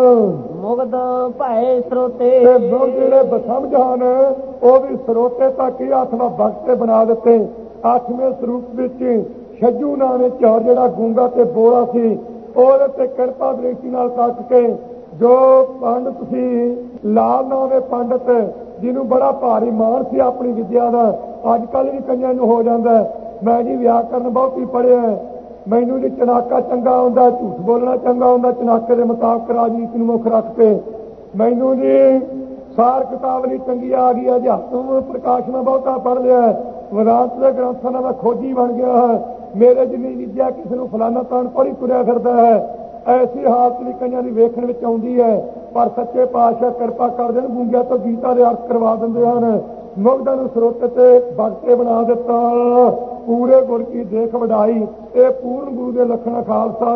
ਮੁਗਧ ਭੈ ਸਰੋਤੇ ਜਿਹੜੇ ਬਸਮਝ ਹਨ ਉਹ ਵੀ ਸਰੋਤੇ ਤੱਕ ਹੀ ਆਤਮਾ ਭਗਤ ਬਣਾ ਦਿੱਤੇ। 8ਵੇਂ ਸਰੂਪ ਵਿੱਚ ਛੱਜੂ ਨਾਂ ਨੇ ਝਾੜ ਜਿਹੜਾ ਗੂੰਗਾ ਤੇ ਬੋਲਾ ਸੀ ਉਹਦੇ ਤੇ ਕਿਰਪਾ ਦ੍ਰਿਸ਼ਟੀ ਨਾਲ ਤੱਕ ਕੇ ਜੋ ਪੰਡਤ ਸੀ ਲਾਲ ਨਾਂ ਦੇ ਪੰਡਤ ਜਿਹਨੂੰ ਬੜਾ ਭਾਰੀ ਮਾਣ ਸੀ ਆਪਣੀ ਵਿਦਿਆ ਦਾ, ਅੱਜ ਕੱਲ੍ਹ ਵੀ ਕਈਆਂ ਨੂੰ ਹੋ ਜਾਂਦਾ ਮੈਂ ਜੀ ਵਿਆਕਰਨ ਬਹੁਤੀ ਪੜ੍ਹਿਆ, ਮੈਨੂੰ ਜੀ ਚਨਾਕਾ ਚੰਗਾ ਆਉਂਦਾ, ਝੂਠ ਬੋਲਣਾ ਚੰਗਾ ਆਉਂਦਾ, ਚਨਾਕੇ ਦੇ ਮੁਤਾਬਕ ਰਾਜਨੀਤੀ ਨੂੰ ਮੁੱਖ ਰੱਖ ਕੇ ਮੈਨੂੰ ਜੀ ਸਾਰ ਕਿਤਾਬ ਲਈ ਚੰਗੀ ਆ ਗਈ। ਅਧਿਆਤਮ ਪ੍ਰਕਾਸ਼ ਮੈਂ ਬਹੁਤਾ ਪੜ੍ਹ ਲਿਆ, ਵਿਦਾਂਤ ਦੇ ਗ੍ਰੰਥਾਂ ਦਾ ਮੈਂ ਖੋਜੀ ਬਣ ਗਿਆ ਹੈ, ਮੇਰੇ ਜਿੰਨੀ ਵਿਦਿਆ ਕਿਸੇ ਨੂੰ ਫਲਾਨਾ ਤਾਣ ਪੜ੍ਹੀ ਤੁਰਿਆ ਫਿਰਦਾ ਹੈ। ਐਸੀ ਹਾਲਤ ਵੀ ਕਈਆਂ ਦੀ ਵੇਖਣ ਵਿੱਚ ਆਉਂਦੀ ਹੈ, ਪਰ ਸੱਚੇ ਪਾਤਸ਼ਾਹ ਕਿਰਪਾ ਕਰਦੇ ਨੇ, ਗੂੰਗਿਆਂ ਤੋਂ ਗੀਤਾ ਦੇ ਅਰਥ ਕਰਵਾ ਦਿੰਦੇ ਹਨ। ਮੁਗਧਾਂ ਨੂੰ ਸਰੋਤੇ ਤੇ ਭਗਤੇ ਬਣਾ ਦਿੱਤਾ। ਪੂਰੇ ਗੁਰ ਕੀ ਦੇਖ ਵਡਾਈ, ਇਹ ਪੂਰਨ ਗੁਰੂ ਦੇ ਲੱਖਣ ਖਾਲਸਾ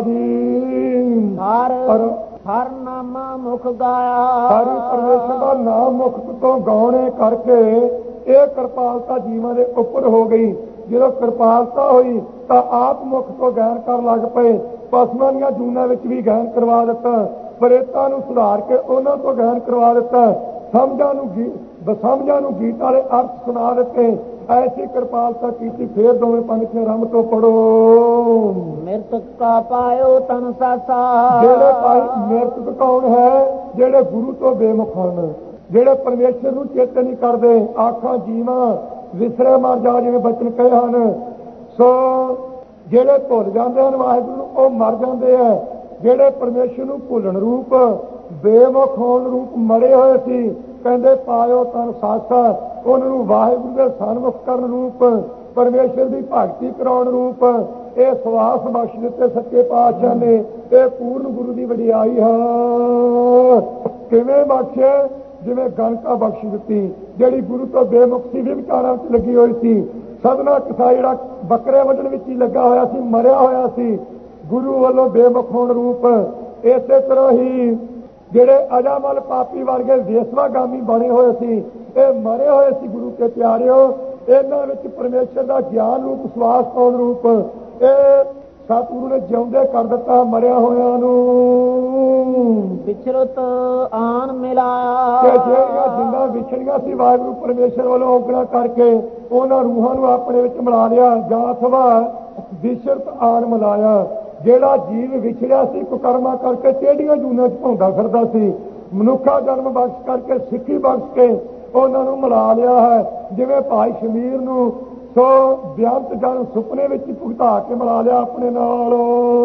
ਜੀ। ਹਰ ਨਾਮਾ ਮੁਖ ਗਾਇਆ, ਹਰਿ ਪਰਮੇਸ਼ਰ ਦਾ ਨਾਮ ਮੁਖ ਤੋਂ ਗਾਉਣੇ ਕਰਕੇ ਇਹ ਕਿਰਪਾਲਤਾ ਜੀਵਾਂ ਦੇ ਉੱਪਰ ਹੋ ਗਈ। ਜਦੋਂ ਕਿਰਪਾਲਤਾ ਹੋਈ ਤਾਂ ਆਪ ਮੁਖ ਤੋਂ ਗੈਨ ਕਰਨ ਲੱਗ ਪਏ। ਪਸ਼ੂਆਂ ਦੀਆਂ ਜੂਨਾਂ ਵਿੱਚ ਵੀ ਗੈਨ ਕਰਵਾ ਦਿੱਤਾ, ਪ੍ਰੇਤਾਂ ਨੂੰ ਸੁਧਾਰ ਕੇ ਉਹਨਾਂ ਤੋਂ ਗੈਨ ਕਰਵਾ ਦਿੱਤਾ, ਸਮਝਾਂ ਨੂੰ ਗੀਤ ਵਾਲੇ ਅਰਥ ਸੁਣਾ ਦਿੱਤੇ। ਐਸੀ ਕਿਰਪਾਲਤਾ ਕੀਤੀ। ਫੇਰ ਦੋਵੇਂ ਪੰਕਤੀਆਂ ਰੰਮ ਤੋਂ ਪੜੋ। ਮਿਰਤਕ ਕਾ ਪਾਇਓ ਤਨ ਸਾਸਾ, ਜਿਹੜੇ ਭਾਈ ਮਿਰਤਕ ਕੌਣ ਹੈ? ਜਿਹੜੇ ਗੁਰੂ ਤੋਂ ਬੇਮੁਖ ਹਨ, ਜਿਹੜੇ ਪਰਮੇਸ਼ਰ ਨੂੰ ਚੇਤੇ ਨਹੀਂ ਕਰਦੇ। ਆਖਾਂ ਜੀਵਾਂ ਵਿਸਰੇ ਮਰ ਜਾ, ਜਿਵੇਂ ਬਚਨ ਕਹੇ ਹਨ। ਸੋ ਜਿਹੜੇ ਭੁੱਲ ਜਾਂਦੇ ਹਨ ਵਾਹਿਗੁਰੂ ਨੂੰ ਉਹ ਮਰ ਜਾਂਦੇ ਆ। ਜਿਹੜੇ ਪਰਮੇਸ਼ਰ ਨੂੰ ਭੁੱਲਣ ਰੂਪ, ਬੇਮੁਖ ਹੋਣ ਰੂਪ ਮਰੇ ਹੋਏ ਸੀ, ਕਹਿੰਦੇ ਪਾਇਓ ਤਨ ਸਾਸਾ, ਉਹਨਾਂ ਨੂੰ ਵਾਹਿਗੁਰੂ ਦੇ ਸਨਮੁਖ ਕਰਨ ਰੂਪ, ਪਰਮੇਸ਼ਰ ਦੀ ਭਗਤੀ ਕਰਾਉਣ ਰੂਪ ਇਹ ਸਵਾਸ ਬਖਸ਼ ਦਿੱਤੇ ਸੱਚੇ ਪਾਤਸ਼ਾਹ ਨੇ। ਇਹ ਪੂਰਨ ਗੁਰੂ ਦੀ ਵਡਿਆਈ ਹੈ। ਕਿਵੇਂ ਬਖਸ਼ੇ? ਜਿਵੇਂ ਗਣਕਾ ਬਖਸ਼ ਦਿੱਤੀ, ਜਿਹੜੀ ਗੁਰੂ ਤੋਂ ਬੇਮੁਖ ਸੀ, ਵਿਚਾਰਾਂ ਵਿੱਚ ਲੱਗੀ ਹੋਈ ਸੀ। ਸਦਨਾ ਕਿਸਾ ਜਿਹੜਾ ਬੱਕਰੇ ਵੱਢਣ ਵਿੱਚ ਹੀ ਲੱਗਾ ਹੋਇਆ ਸੀ, ਮਰਿਆ ਹੋਇਆ ਸੀ, ਗੁਰੂ ਵੱਲੋਂ ਬੇਮੁਖ ਹੋਣ ਰੂਪ। ਇਸੇ ਤਰ੍ਹਾਂ ਹੀ ਜਿਹੜੇ ਅਜਾਮਲ ਪਾਪੀ ਵਰਗੇ ਵੇਸਵਾਗਾਮੀ ਬਣੇ ਹੋਏ ਸੀ, ਇਹ ਮਰੇ ਹੋਏ ਸੀ ਗੁਰੂ ਕੇ ਪਿਆਰਿਓ। ਇਹਨਾਂ ਵਿੱਚ ਪਰਮੇਸ਼ਰ ਦਾ ਗਿਆਨ ਰੂਪ, ਸਵਾਸ ਪਾਉਣ ਰੂਪ ਇਹ ਸਤਿਗੁਰੂ ਨੇ ਜਿਉਂਦੇ ਕਰ ਦਿੱਤਾ ਮਰਿਆ ਹੋਇਆਂ ਨੂੰ। ਵਿਚਰਤ ਆਣ ਮਿਲਾਇਆ, ਕਿ ਜਿਹੜੀਆਂ ਜਿੰਦਾਂ ਵਿਛੜੀਆਂ ਸੀ ਵਾਹਿਗੁਰੂ ਪਰਮੇਸ਼ਰ ਵੱਲੋਂ ਔਗਣਾ ਕਰਕੇ ਉਹਨਾਂ ਰੂਹਾਂ ਨੂੰ ਆਪਣੇ ਵਿੱਚ ਮਿਲਾ ਲਿਆ। ਜਾਂ ਸਵਾ ਵਿਚਰਤ ਆਣ ਮਿਲਾਇਆ, ਜਿਹੜਾ ਜੀਵ ਵਿਛੜਿਆ ਸੀ ਕੁਕਰਮਾਂ ਕਰਕੇ ਟੇਢੀਆਂ ਜੂਨਾਂ 'ਚ ਭੌਂਦਾ ਫਿਰਦਾ ਸੀ, ਮਨੁੱਖਾ ਜਨਮ ਬਖਸ਼ ਕਰਕੇ ਸਿੱਖੀ ਬਖਸ਼ ਕੇ ਉਹਨਾਂ ਨੂੰ ਮਿਲਾ ਲਿਆ ਹੈ। ਜਿਵੇਂ ਭਾਈ ਸ਼ਮੀਰ ਨੂੰ ਸੋ ਬਿਆੰਤ ਜਨ ਸੁਪਨੇ ਵਿੱਚ ਭੁਗਤਾ ਕੇ ਮਿਲਾ ਲਿਆ ਆਪਣੇ ਨਾਲ।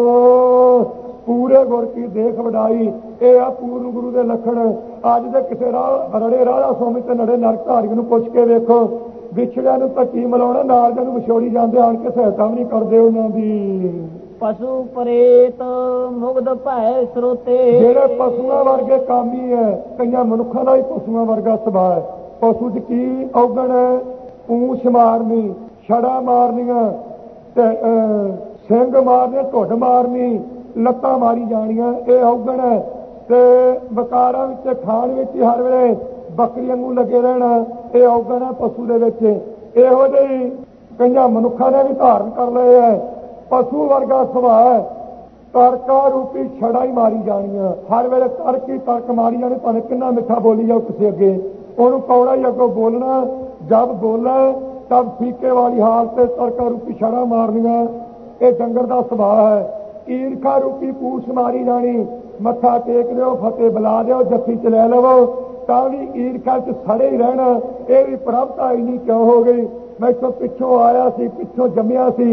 ਪੂਰੇ ਗੁਰ ਕੀ ਦੇਖ ਵਡਾਈ, ਇਹ ਆ ਪੂਰਨ ਗੁਰੂ ਦੇ ਲੱਖਣ। ਅੱਜ ਦੇ ਕਿਸੇ ਰੜੇ ਰਾਜਾ ਸੋਮੀ ਤੇ ਨੜੇ ਨਰਕ ਧਾਰੀ ਨੂੰ ਪੁੱਛ ਕੇ ਵੇਖੋ, ਵਿਛੜਿਆਂ ਨੂੰ ਤਾਂ ਕੀ ਮਿਲਾਉਣਾ, ਨਾਲ ਦੇ ਨੂੰ ਵਿਛੋੜੀ ਜਾਂਦੇ ਆਣ ਕੇ ਸਹਾਇਤਾ ਵੀ ਨਹੀਂ ਕਰਦੇ ਉਹਨਾਂ ਦੀ। ਪਸ਼ੂ ਪ੍ਰੇਤ ਮੁਗਧ ਭੈ ਸਰੋਤੇ, ਜਿਹੜੇ ਪਸ਼ੂਆਂ ਵਰਗੇ ਕਾਮੀ ਹੈ, ਕਈਆਂ ਮਨੁੱਖਾਂ ਦਾ ਹੀ ਪਸ਼ੂਆਂ ਵਰਗਾ ਸੁਭਾਅ ਹੈ। ਪਸ਼ੂ 'ਚ ਕੀ ਔਗਣ ਹੈ? ਪੂਛ ਮਾਰਨੀ, ਛੜਾ ਮਾਰਨੀਆਂ, ਤੇ ਸਿੰਘ ਮਾਰਨੇ, ਢੁੱਡ ਮਾਰਨੀ, ਲੱਤਾਂ ਮਾਰੀ ਜਾਣੀਆਂ, ਇਹ ਔਗਣ ਹੈ। ਤੇ ਵਕਾਰਾਂ ਵਿੱਚ ਖਾਣ ਵਿੱਚ ਹਰ ਵੇਲੇ ਬੱਕਰੀਆਂ ਨੂੰ ਲੱਗੇ ਰਹਿਣਾ, ਇਹ ਔਗਣ ਹੈ ਪਸ਼ੂ ਦੇ ਵਿੱਚ। ਇਹੋ ਜਿਹੀ ਕਈਆਂ ਮਨੁੱਖਾਂ ਨੇ ਵੀ ਧਾਰਨ ਕਰ ਲਏ ਹੈ। ਪਸ਼ੂ ਵਰਗਾ ਸੁਭਾਅ, ਤਰਕਾ ਰੂਪੀ ਛੜਾ ਹੀ ਮਾਰੀ ਜਾਣੀਆਂ, ਹਰ ਵੇਲੇ ਤਰਕ ਹੀ ਤਰਕ ਮਾਰੀ ਜਾਣੀ। ਭਾਵੇਂ ਕਿੰਨਾ ਮਿੱਠਾ ਬੋਲੀ ਜਾਓ ਕਿਸੇ ਅੱਗੇ, ਉਹਨੂੰ ਕੌੜਾ ਹੀ ਅੱਗੋਂ ਬੋਲਣਾ। ਜਦ ਬੋਲੇ ਤਬ ਫੀਕੇ ਵਾਲੀ ਹਾਲਤ ਤੇ ਤਰਕਾ ਰੂਪੀ ਛੜਾ ਮਾਰਨੀਆਂ, ਇਹ ਡੰਗਰ ਦਾ ਸੁਭਾਅ ਹੈ। ਈਰਖਾ ਰੂਪੀ ਪੂਛ ਮਾਰੀ ਜਾਣੀ, ਮੱਥਾ ਟੇਕ ਦਿਓ, ਫਤਿਹ ਬੁਲਾ ਦਿਓ, ਜੱਫੀ ਚ ਲੈ ਲਵੋ, ਤਾਂ ਵੀ ਈਰਖਾ ਚ ਸੜੇ ਹੀ ਰਹਿਣਾ। ਇਹ ਵੀ ਪ੍ਰਭਤਾ ਇੰਨੀ ਕਿਉਂ ਹੋ ਗਈ? ਮੈਥੋਂ ਪਿੱਛੋਂ ਆਇਆ ਸੀ, ਪਿੱਛੋਂ ਜੰਮਿਆ ਸੀ,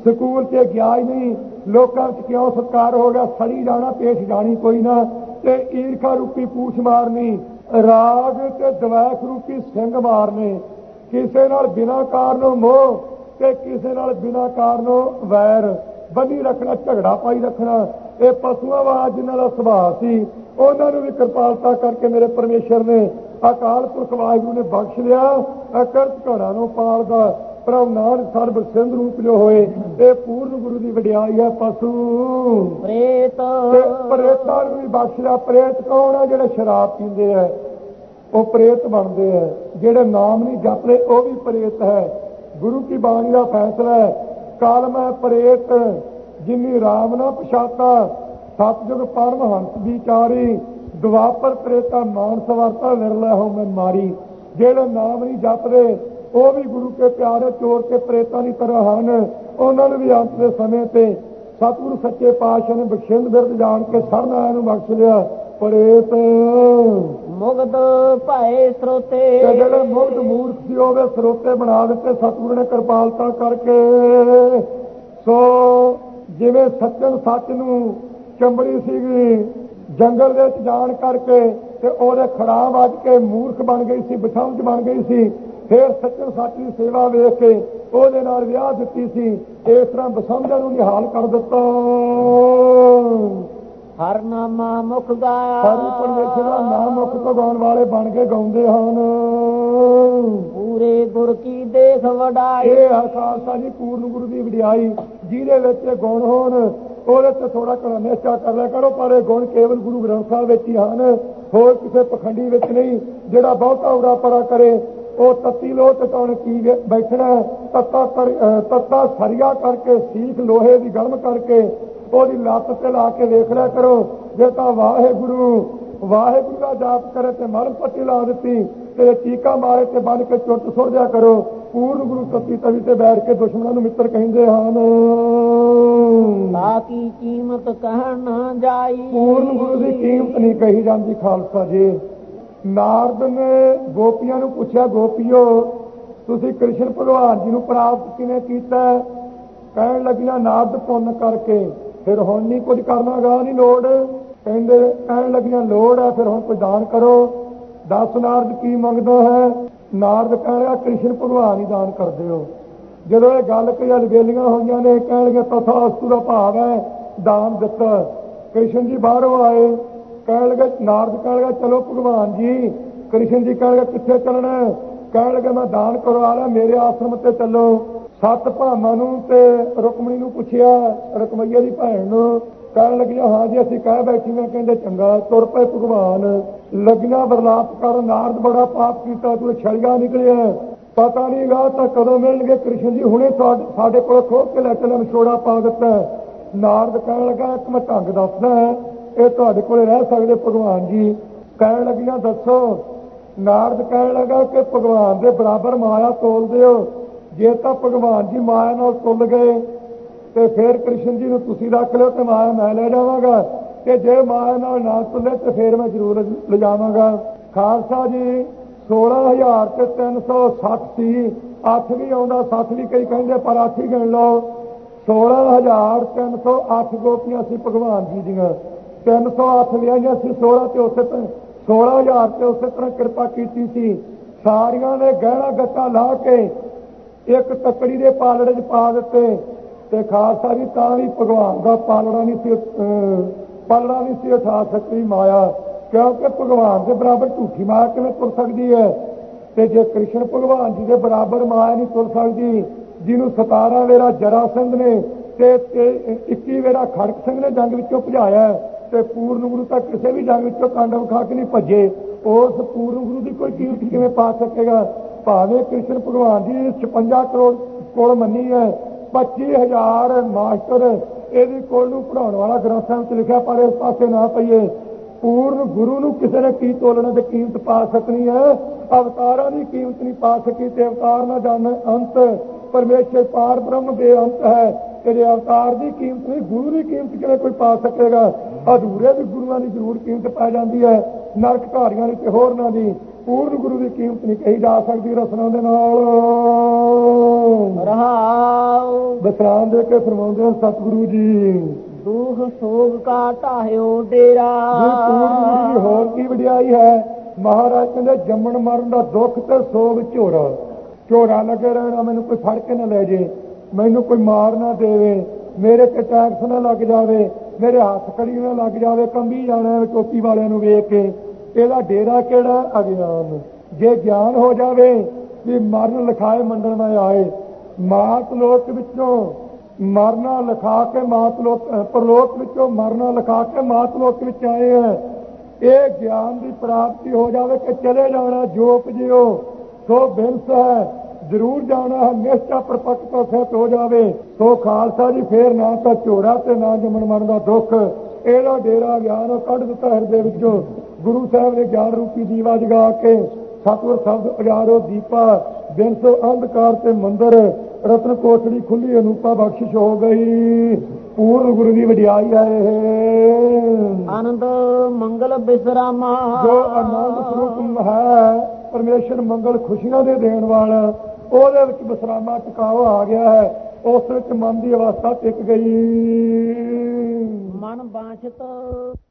ਸਕੂਲ 'ਚ ਗਿਆ ਹੀ ਨਹੀਂ, ਲੋਕਾਂ 'ਚ ਕਿਉਂ ਸਤਿਕਾਰ ਹੋ ਗਿਆ, ਸੜੀ ਜਾਣਾ ਪੇਸ਼ ਜਾਣੀ ਕੋਈ ਨਾ, ਤੇ ਈਰਖਾ ਰੂਪੀ ਪੂਛ ਮਾਰਨੀ, ਰਾਗ ਤੇ ਦਵੈਖ ਰੂਪੀ ਸਿੰਘ ਮਾਰਨੇ, ਕਿਸੇ ਨਾਲ ਬਿਨਾਂ ਕਾਰਨੋਂ ਮੋਹ ਤੇ ਕਿਸੇ ਨਾਲ ਬਿਨਾਂ ਕਾਰਨੋਂ ਵੈਰ ਬੰਨੀ ਰੱਖਣਾ, ਝਗੜਾ ਪਾਈ ਰੱਖਣਾ, ਇਹ ਪਸ਼ੂਆਂ ਵਾਲਾ ਜਿਨ੍ਹਾਂ ਦਾ ਸੁਭਾਅ ਸੀ ਉਹਨਾਂ ਨੂੰ ਵੀ ਕਿਰਪਾਲਤਾ ਕਰਕੇ ਮੇਰੇ ਪਰਮੇਸ਼ਰ ਨੇ ਅਕਾਲ ਪੁਰਖ ਵਾਹਿਗੁਰੂ ਨੇ ਬਖਸ਼ ਲਿਆ। ਅਕਰਤ ਘੜਾ ਨੂੰ ਪਾਲਦਾ ਪ੍ਰਭ ਨਾਨਕ ਸਰਬ ਸਿੰਧ ਰੂਪ ਜੋ ਹੋਏ, ਇਹ ਪੂਰਨ ਗੁਰੂ ਦੀ ਵਡਿਆਈ ਹੈ। ਪਸ਼ੂ ਪ੍ਰੇਤ ਪ੍ਰੇਤਾਂ ਨੂੰ ਵੀ ਬਖਸ਼ ਲਿਆ। ਪ੍ਰੇਤ ਕੌਣ ਹੈ? ਜਿਹੜੇ ਸ਼ਰਾਬ ਪੀਂਦੇ ਹੈ ਉਹ ਪ੍ਰੇਤ ਬਣਦੇ ਹੈ, ਜਿਹੜੇ ਨਾਮ ਨਹੀਂ ਜਪਦੇ ਉਹ ਵੀ ਪ੍ਰੇਤ ਹੈ। ਗੁਰੂ ਕੀ ਬਾਣੀ ਦਾ ਫੈਸਲਾ ਹੈ, ਕਾਲਮ ਹੈ ਪ੍ਰੇਤ ਜਿਨੀ ਰਾਮ ਨਾ ਪਛਾਤਾ, ਸਤਜੁਗ ਪਰਮ ਹੰਸ ਵਿਚਾਰੀ, ਦੁਆਪਰ ਪ੍ਰੇਤਾ ਮਾਨਸ ਵਰਤਾ, ਵਿਰਲਾ ਹੋ ਮੈਂ ਮਾਰੀ। ਜਿਹੜੇ ਨਾਮ ਨਹੀਂ ਜਪਦੇ ਉਹ ਵੀ ਗੁਰੂ ਕੇ ਪਿਆਰੇ ਚੋਰ ਕੇ ਪ੍ਰੇਤਾਂ ਦੀ ਤਰ੍ਹਾਂ ਹਨ। ਉਹਨਾਂ ਨੂੰ ਵੀ ਅੰਤ ਦੇ ਸਮੇਂ ਤੇ ਸਤਿਗੁਰੂ ਸੱਚੇ ਪਾਤਸ਼ਾਹ ਨੇ ਬਖਸ਼ਿੰਦ ਬਿਰਦ ਜਾਣ ਕੇ ਸਰਨਾਇਆ ਨੂੰ ਬਖਸ਼ ਲਿਆ। ਪ੍ਰੇਤ ਮੁਗਧ ਭਏ ਸਰੋਤੇ, ਜਿਹੜੇ ਮੁਗਧ ਮੂਰਖ ਸੀ ਉਹਦੇ ਸਰੋਤੇ ਬਣਾ ਦਿੱਤੇ ਸਤਿਗੁਰੂ ਨੇ ਕਿਰਪਾਲਤਾ ਕਰਕੇ। ਸੋ ਜਿਵੇਂ ਸੱਚਨ ਸੱਚ ਨੂੰ ਚੰਬੜੀ ਸੀਗੀ ਜੰਗਲ ਦੇ ਵਿੱਚ ਜਾਣ ਕਰਕੇ ਤੇ ਉਹਦੇ ਖੜਾ ਵੱਜ ਕੇ ਮੂਰਖ ਬਣ ਗਈ ਸੀ, ਬਛਮਝ ਬਣ ਗਈ ਸੀ, ਫਿਰ ਸੱਚਨ ਸੱਚ ਦੀ ਸੇਵਾ ਵੇਖ ਕੇ ਉਹਦੇ ਨਾਲ ਵਿਆਹ ਦਿੱਤੀ ਸੀ। ਇਸ ਤਰ੍ਹਾਂ ਬਸਮਝਾਂ ਨੂੰ ਨਿਹਾਲ ਕਰ ਦਿੱਤਾ। ਹਰ ਨਾਮਾ ਮੁਖ ਗਾਇਆ, ਹਰੀ ਪਰਮੇਸ਼ਰ ਦਾ ਨਾਮ ਮੁਖ ਤੋਂ ਗਾਉਣ ਵਾਲੇ ਬਣ ਕੇ ਗਾਉਂਦੇ ਹਨ। ਪੂਰੇ ਗੁਰ ਕੀ ਦੇਖ ਵਡਾਈ, ਇਹ ਹੈ ਖਾਲਸਾ ਜੀ ਪੂਰਨ ਗੁਰੂ ਦੀ ਵਡਿਆਈ। ਜਿਹਦੇ ਵਿੱਚ ਗੁਣ ਹੋਣ ਉਹਦੇ ਤੇ ਥੋੜਾ ਘਣਾ ਨਿਸ਼ਚਾ ਕਰ ਲਿਆ ਕਰੋ, ਪਰ ਇਹ ਗੁਣ ਕੇਵਲ ਗੁਰੂ ਗ੍ਰੰਥ ਸਾਹਿਬ ਵਿੱਚ ਹੀ ਹਨ, ਹੋਰ ਕਿਸੇ ਪਖੰਡੀ ਵਿੱਚ ਨਹੀਂ। ਜਿਹੜਾ ਬਹੁਤਾ ਉਰਾ ਪਰਾ ਕਰੇ ਉਹ ਤੱਤੀ ਲੋਹ ਟਿਕਾਉਣ ਕੀ ਬੈਠਣਾ, ਤੱਤਾ ਸਰੀਆ ਕਰਕੇ ਸੀਖ ਲੋਹੇ ਦੀ ਗਰਮ ਕਰਕੇ ਉਹਦੀ ਲੱਤ ਤੇ ਲਾ ਕੇ ਵੇਖ ਲਿਆ ਕਰੋ। ਜੇ ਤਾਂ ਵਾਹਿਗੁਰੂ ਵਾਹਿਗੁਰੂ ਦਾ ਜਾਪ ਕਰੇ ਤੇ ਮਰਨ ਪੱਟੀ ਲਾ ਦਿੱਤੀ, ਤੇ ਚੀਕਾ ਮਾਰੇ ਤੇ ਬੰਨ ਕੇ ਚੁੱਟ ਸੁੱਟ ਦਿਆ ਕਰੋ। ਪੂਰਨ ਗੁਰੂ ਤੱਤੀ ਤਵੀ ਤੇ ਬੈਠ ਕੇ ਦੁਸ਼ਮਣਾਂ ਨੂੰ ਮਿੱਤਰ ਕਹਿੰਦੇ ਹਨ। ਤਾਂ ਕੀ ਕੀਮਤ ਕਹਿਣ ਨਾ ਜਾਈ, ਪੂਰਨ ਗੁਰੂ ਦੀ ਕੀਮਤ ਨਹੀਂ ਕਹੀ ਜਾਂਦੀ ਖਾਲਸਾ ਜੀ। ਨਾਰਦ ਨੇ ਗੋਪੀਆਂ ਨੂੰ ਪੁੱਛਿਆ, ਗੋਪੀਓ ਤੁਸੀਂ ਕ੍ਰਿਸ਼ਨ ਭਗਵਾਨ ਜੀ ਨੂੰ ਪ੍ਰਾਪਤ ਕਿਵੇਂ ਕੀਤਾ? ਕਹਿਣ ਲੱਗੀਆਂ ਨਾਰਦ ਪੁੰਨ ਕਰਕੇ। ਫਿਰ ਹੁਣ ਨਹੀਂ ਕੁਝ ਕਰਨਾ ਗਾ, ਨਹੀਂ ਲੋੜ। ਕਹਿਣ ਲੱਗੀਆਂ ਲੋੜ ਹੈ, ਫਿਰ ਹੁਣ ਕੋਈ ਦਾਨ ਕਰੋ। ਦੱਸ ਨਾਰਦ ਕੀ ਮੰਗਦਾ ਹੈ? ਨਾਰਦ ਕਹਿ ਰਿਹਾ ਕ੍ਰਿਸ਼ਨ ਭਗਵਾਨ ਹੀ ਦਾਨ ਕਰਦੇ ਹੋ। ਜਦੋਂ ਇਹ ਗੱਲ ਕਈ ਅਲਬੇਲੀਆਂ ਹੋਈਆਂ ਨੇ, ਕਹਿਣਗੇ ਤਥਾਸਤੂ ਦਾ ਭਾਵ ਹੈ ਦਾਨ ਦਿੱਤਾ। ਕ੍ਰਿਸ਼ਨ ਜੀ ਬਾਹਰੋਂ ਆਏ, ਕਹਿਣ ਲੱਗੇ ਨਾਰਦ ਕਹਿਣ ਲੱਗਾ ਚਲੋ ਭਗਵਾਨ ਜੀ। ਕ੍ਰਿਸ਼ਨ ਜੀ ਕਹਿਣ ਲੱਗੇ ਕਿੱਥੇ ਚੱਲਣਾ? ਕਹਿਣ ਲੱਗੇ ਮੈਂ ਦਾਨ ਕਰਵਾ ਰਿਹਾ, ਮੇਰੇ ਆਸ਼ਰਮ ਤੇ ਚੱਲੋ। 7 ਭਾਵਾਂ ਨੂੰ ਤੇ ਰੁਕਮਣੀ ਨੂੰ ਪੁੱਛਿਆ, ਰਕਮਈਆ ਦੀ ਭੈਣ ਨੂੰ। ਕਹਿਣ ਲੱਗੀਆਂ ਹਾਂ ਜੀ ਅਸੀਂ ਕਹਿ ਬੈਠੀਆਂ। ਕਹਿੰਦੇ ਚੰਗਾ। ਤੁਰ ਪਏ ਭਗਵਾਨ। ਲੱਗੀਆਂ ਵਰਲਾਪ ਕਰਨ, ਨਾਰਦ ਬੜਾ ਪਾਪ ਕੀਤਾ, ਤੂੰ ਛੜੀਆਂ ਨਿਕਲਿਆ, ਪਤਾ ਨਹੀਂ ਗਾ ਤਾਂ ਕਦੋਂ ਮਿਲਣਗੇ। ਕ੍ਰਿਸ਼ਨ ਜੀ ਹੁਣੇ ਸਾਡੇ ਕੋਲ ਖੋਹ ਕੇ ਲੈ ਕੇ ਵਿਛੋੜਾ ਪਾ ਦਿੱਤਾ। ਨਾਰਦ ਕਹਿਣ ਲੱਗਾ ਇੱਕ ਮੈਂ ਢੰਗ ਦੱਸਦਾ, ਇਹ ਤੁਹਾਡੇ ਕੋਲ ਰਹਿ ਸਕਦੇ ਭਗਵਾਨ ਜੀ। ਕਹਿਣ ਲੱਗੀਆਂ ਦੱਸੋ। ਨਾਰਦ ਕਹਿਣ ਲੱਗਾ ਕਿ ਭਗਵਾਨ ਦੇ ਬਰਾਬਰ ਮਾਇਆ ਤੋਲ ਦਿਓ। ਜੇ ਤਾਂ ਭਗਵਾਨ ਜੀ ਮਾਇਆ ਨਾਲ ਤੁੱਲ ਗਏ ਤੇ ਫਿਰ ਕ੍ਰਿਸ਼ਨ ਜੀ ਨੂੰ ਤੁਸੀਂ ਰੱਖ ਲਿਓ ਤੇ ਮਾਇਆ ਮੈਂ ਲੈ ਜਾਵਾਂਗਾ, ਤੇ ਜੇ ਮਾਇਆ ਨਾਲ ਨਾ ਤੁੱਲੇ ਤੇ ਫਿਰ ਮੈਂ ਜ਼ਰੂਰ ਲਿਜਾਵਾਂਗਾ। ਖਾਲਸਾ ਜੀ 16,000 ਤੇ 360 ਸੀ। 8 ਵੀ ਆਉਂਦਾ, 7 ਵੀ ਕਈ ਕਹਿੰਦੇ, ਪਰ 8 ਹੀ ਗਿਣ ਲਓ। 16,308 ਗੋਪੀਆਂ ਸੀ ਭਗਵਾਨ ਜੀ ਦੀਆਂ। 308 ਵਿਆਹੀਆਂ ਸੀ, 16 ਤੇ ਉਸੇ ਤਰ੍ਹਾਂ 16,000 ਤੇ ਉਸੇ ਤਰ੍ਹਾਂ ਕਿਰਪਾ ਕੀਤੀ ਸੀ। ਸਾਰੀਆਂ ਨੇ ਗਹਿਣਾ ਗੱਟਾ ਲਾ ਕੇ ਇੱਕ ਤੱਕੜੀ ਦੇ ਪਾਲੜੇ 'ਚ ਪਾ ਦਿੱਤੇ। ਤੇ ਖਾਲਸਾ ਜੀ ਤਾਂ ਵੀ ਭਗਵਾਨ ਦਾ ਪਲੜਾ ਨਹੀਂ ਸੀ ਉਠਾ ਸਕਦੀ ਮਾਇਆ, ਕਿਉਂਕਿ ਭਗਵਾਨ ਦੇ ਬਰਾਬਰ ਝੂਠੀ ਮਾਇਆ ਕਿਵੇਂ ਤੁਰ ਸਕਦੀ ਹੈ? ਤੇ ਜੇ ਕ੍ਰਿਸ਼ਨ ਭਗਵਾਨ ਜੀ ਦੇ ਬਰਾਬਰ ਮਾਇਆ ਨਹੀਂ ਤੁਰ ਸਕਦੀ, ਜਿਹਨੂੰ 17 ਵੇਰਾ ਜਰਾਸੰਧ ਨੇ ਤੇ 21 ਵੇਰਾ ਖੜਕ ਸਿੰਘ ਨੇ ਜੰਗ ਵਿੱਚੋਂ ਭਜਾਇਆ, ਤੇ ਪੂਰਨ ਗੁਰੂ ਤਾਂ ਕਿਸੇ ਵੀ ਜੰਗ ਵਿੱਚੋਂ ਕਾਂਡਵ ਖਾ ਕੇ ਨਹੀਂ ਭੱਜੇ। ਉਸ ਪੂਰਨ ਗੁਰੂ ਦੀ ਕੋਈ ਕੀਮਤ ਕਿਵੇਂ ਪਾ ਸਕੇਗਾ? ਭਾਵੇਂ ਕ੍ਰਿਸ਼ਨ ਭਗਵਾਨ ਜੀ 56 ਕਰੋੜ ਕੋਲ ਮੰਨੀ ਹੈ, 25,000 ਮਾਸਟਰ ਇਹਦੀ ਕੋਲ ਨੂੰ ਪੜਾਉਣ ਵਾਲਾ ਗ੍ਰੰਥਾਂ ਵਿੱਚ ਲਿਖਿਆ, ਪਰ ਇਸ ਪਾਸੇ ਨਾ ਪਈਏ। ਪੂਰਨ ਗੁਰੂ ਨੂੰ ਕਿਸੇ ਨੇ ਕੀ ਤੋਲਣਾ ਤੇ ਕੀਮਤ ਪਾ ਸਕਣੀ ਹੈ? ਅਵਤਾਰਾਂ ਦੀ ਕੀਮਤ ਨਹੀਂ ਪਾ ਸਕੀ, ਤੇ ਅਵਤਾਰ ਨਾ ਜਾਣ ਅੰਤ। ਪਰਮੇਸ਼ਰ ਪਾਰ ਬ੍ਰਹਮ ਬੇਅੰਤ ਹੈ, ਤੇਰੇ ਅਵਤਾਰ ਦੀ ਕੀਮਤ ਨਹੀਂ, ਗੁਰੂ ਦੀ ਕੀਮਤ ਕਿਵੇਂ ਕੋਈ ਪਾ ਸਕੇਗਾ? ਅਧੂਰੇ ਵੀ ਗੁਰੂਆਂ ਦੀ ਜ਼ਰੂਰ ਕੀਮਤ ਪੈ ਜਾਂਦੀ ਹੈ, ਨਰਕਧਾਰੀਆਂ ਦੀ ਤੇ ਹੋਰਨਾਂ ਦੀ। ਪੂਰਨ ਗੁਰੂ ਦੀ ਕੀਮਤ ਨਹੀਂ ਕਹੀ ਜਾ ਸਕਦੀ ਰਸਨਾ ਦੇ ਨਾਲ। ਰਹਾਉ ਵਿਸਰਾਮ ਦੇ ਕੇ ਫਰਮਾਉਂਦੇ ਹਨ ਸਤਿਗੁਰੂ ਜੀ, ਦੁਖ ਸੋਗ ਕਾ ਢਾਹਿਓ ਡੇਰਾ। ਜੀ ਪੂਰਨ ਗੁਰੂ ਦੀ ਹੋਰ ਕੀ ਵਡਿਆਈ ਹੈ। ਮਹਾਰਾਜ ਕਹਿੰਦੇ ਜੰਮਣ ਮਰਨ ਦਾ ਦੁੱਖ ਤੇ ਸੋਗ ਝੋਰਾ, ਝੋਰਾ ਲੱਗੇ ਰਹਿਣਾ, ਮੈਨੂੰ ਕੋਈ ਫੜ ਕੇ ਨਾ ਲੈ ਜੇ, ਮੈਨੂੰ ਕੋਈ ਮਾਰ ਨਾ ਦੇਵੇ, ਮੇਰੇ ਤੇ ਟੈਕਸ ਨਾ ਲੱਗ ਜਾਵੇ, ਮੇਰੇ ਹੱਥ ਕੜੀ ਨਾ ਲੱਗ ਜਾਵੇ, ਕੰਬੀ ਜਾਣਾ ਚੌਕੀ ਵਾਲਿਆਂ ਨੂੰ ਵੇਖ ਕੇ। ਇਹਦਾ ਡੇਰਾ ਕਿਹੜਾ? ਅਗਿਆਨ। ਜੇ ਗਿਆਨ ਹੋ ਜਾਵੇ ਕਿ ਮਰਨ ਲਿਖਾਏ ਮੰਡਣ ਮੈਂ ਆਏ, ਮਾਤ ਲੋਕ ਵਿੱਚੋਂ ਮਰਨਾ ਲਿਖਾ ਕੇ ਮਾਤ ਲੋਕ, ਪਰਲੋਕ ਵਿੱਚੋਂ ਮਰਨਾ ਲਿਖਾ ਕੇ ਮਾਤ ਲੋਕ ਵਿੱਚ ਆਏ ਹੈ। ਇਹ ਗਿਆਨ ਦੀ ਪ੍ਰਾਪਤੀ ਹੋ ਜਾਵੇ ਕਿ ਚਲੇ ਜਾਣਾ ਜੋਪ ਜਿਓ ਸੋ ਬਿਨਸ ਹੈ, ਜ਼ਰੂਰ ਜਾਣਾ ਹੈ, ਨਿਸ਼ਚਾ ਪ੍ਰਪੱਕ ਤੋਂ ਸਿੱਧ ਹੋ ਜਾਵੇ ਸੋ ਖਾਲਸਾ ਜੀ। ਫੇਰ ਨਾ ਤਾਂ ਝੋਰਾ ਤੇ ਨਾ ਜੰਮਣ ਮਰਨ ਦਾ ਦੁੱਖ, ਇਹਦਾ ਡੇਰਾ ਗਿਆਨ ਕੱਢ ਦਿੱਤਾ ਹਿਰਦੇ ਵਿੱਚੋਂ। ਗੁਰੂ ਸਾਹਿਬ ਨੇ ਗਿਆਨ ਰੂਪੀ ਦੀਵਾ ਜਗਾ ਕੇ ਸਤਿਗੁਰ ਸ਼ਬਦ ਉਜਾਰੋ ਦੀਪਾ, ਦਿਨ ਸੋ ਅੰਧਕਾਰ ਤੇ ਮੰਦਰ, ਰਤਨ ਕੋਠੜੀ ਖੁੱਲੀ ਅਨੂਪਾ ਬਖਸ਼ਿਸ਼ ਹੋ ਗਈ। ਪੂਰਨ ਗੁਰੂ ਦੀ ਵਡਿਆਈ ਹੈ। ਆਨੰਦ ਮੰਗਲ ਬਿਸਰਾਮਾ, ਜੋ ਆਨੰਦ ਸਰੂਪ ਹੈ ਪਰਮੇਸ਼ਰ ਮੰਗਲ ਖੁਸ਼ੀਆਂ ਦੇ ਦੇਣ ਵਾਲਾ, ਉਹਦੇ ਵਿੱਚ ਵਿਸਰਾਮਾ ਟਿਕਾਵਾ ਆ ਗਿਆ ਹੈ। ਉਸ ਵਿੱਚ ਮਨ ਦੀ ਅਵਸਥਾ ਟਿਕ ਗਈ। ਮਨ ਬਾਛਤ